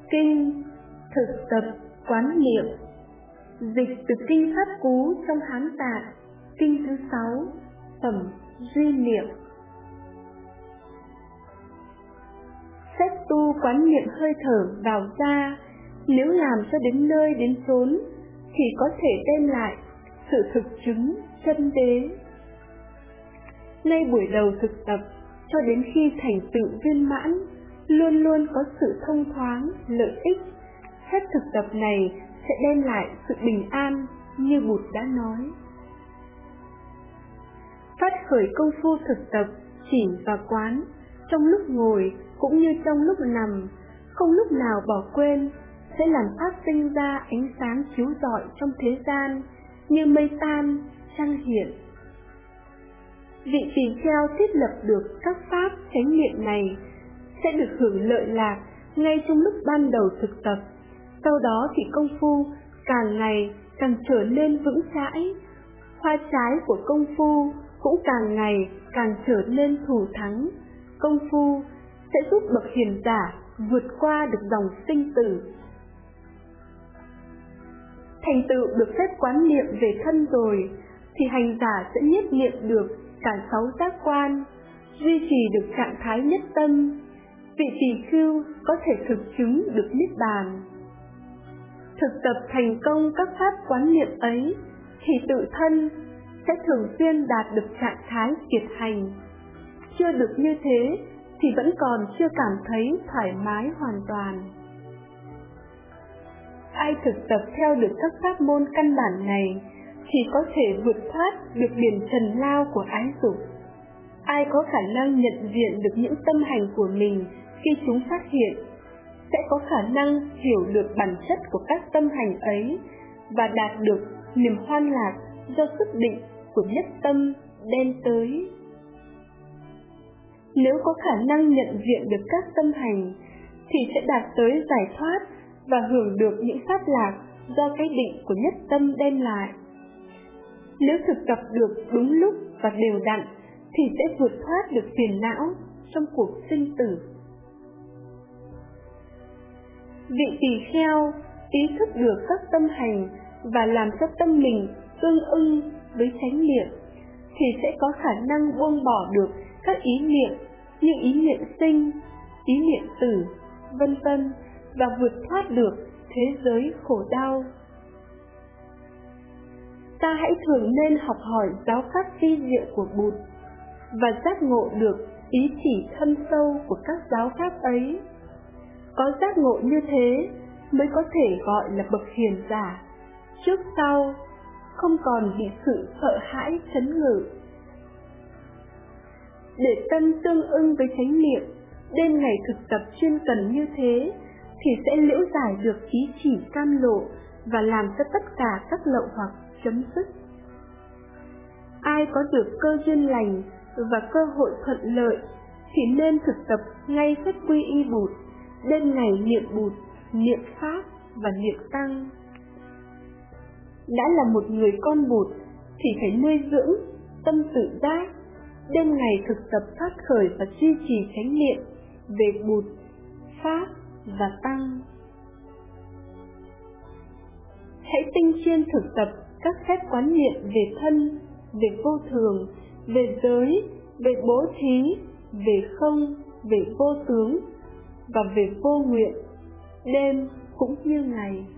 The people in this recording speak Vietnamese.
Kinh thực tập quán niệm. Dịch từ kinh Pháp Cú trong Hán Tạng, kinh thứ 6, phẩm Duy Niệm. Phép tu quán niệm hơi thở vào ra, nếu làm cho đến nơi đến chốn thì có thể đem lại sự thực chứng chân đế. Ngay buổi đầu thực tập cho đến khi thành tựu viên mãn, luôn luôn có sự thông thoáng, lợi ích. Phép thực tập này sẽ đem lại sự bình an như Bụt đã nói. Phát khởi công phu thực tập chỉ và quán, trong lúc ngồi cũng như trong lúc nằm, không lúc nào bỏ quên, sẽ làm phát sinh ra ánh sáng chiếu rọi trong thế gian, như mây tan, trăng hiện. Vị tỳ kheo thiết lập được các pháp chánh niệm này sẽ được hưởng lợi lạc ngay trong lúc ban đầu thực tập. Sau đó thì công phu càng ngày càng trở nên vững chãi, hoa trái của công phu cũng càng ngày càng trở nên thủ thắng. Công phu sẽ giúp bậc hiền giả vượt qua được dòng sinh tử. Thành tựu được phép quán niệm về thân rồi, thì hành giả sẽ nhiếp niệm được cả 6 giác quan, duy trì được trạng thái nhất tâm. Vị tỳ khưu có thể thực chứng được niết bàn. Thực tập thành công các pháp quán niệm ấy, thì tự thân sẽ thường xuyên đạt được trạng thái kiệt hành. Chưa được như thế thì vẫn còn chưa cảm thấy thoải mái hoàn toàn. Ai thực tập theo được các pháp môn căn bản này thì có thể vượt thoát được biển trần lao của ái dục. Ai có khả năng nhận diện được những tâm hành của mình khi chúng phát hiện, sẽ có khả năng hiểu được bản chất của các tâm hành ấy và đạt được niềm hoan lạc do sức định của nhất tâm đem tới. Nếu có khả năng nhận diện được các tâm hành thì sẽ đạt tới giải thoát và hưởng được những pháp lạc do cái định của nhất tâm đem lại. Nếu thực tập được đúng lúc và đều đặn thì sẽ vượt thoát được phiền não trong cuộc sinh tử. Vị tỳ kheo ý thức được các tâm hành và làm cho tâm mình tương ưng với chánh niệm thì sẽ có khả năng buông bỏ được các ý niệm như ý niệm sinh, ý niệm tử, vân vân, và vượt thoát được thế giới khổ đau. Ta hãy thường nên học hỏi giáo pháp vi diệu của Bụt và giác ngộ được ý chỉ thâm sâu của các giáo pháp ấy. Có giác ngộ như thế mới có thể gọi là bậc hiền giả, trước sau không còn bị sự sợ hãi trấn ngự. Để tâm tương ưng với chánh niệm, đêm ngày thực tập chuyên cần như thế thì sẽ liễu giải được ý chỉ cam lộ và làm cho tất cả các lậu hoặc chấm dứt. Ai có được cơ duyên lành và cơ hội thuận lợi thì nên thực tập ngay phép quy y Bụt, đêm ngày niệm Bụt, niệm Pháp và niệm Tăng. Đã là một người con Bụt thì phải nuôi dưỡng tâm tự giác, đêm ngày thực tập phát khởi và duy trì chánh niệm về Bụt, Pháp và Tăng. Hãy tinh chuyên thực tập các phép quán niệm về thân, về vô thường, về giới, về bố thí, về không, về vô tướng và về vô nguyện, đêm cũng như ngày.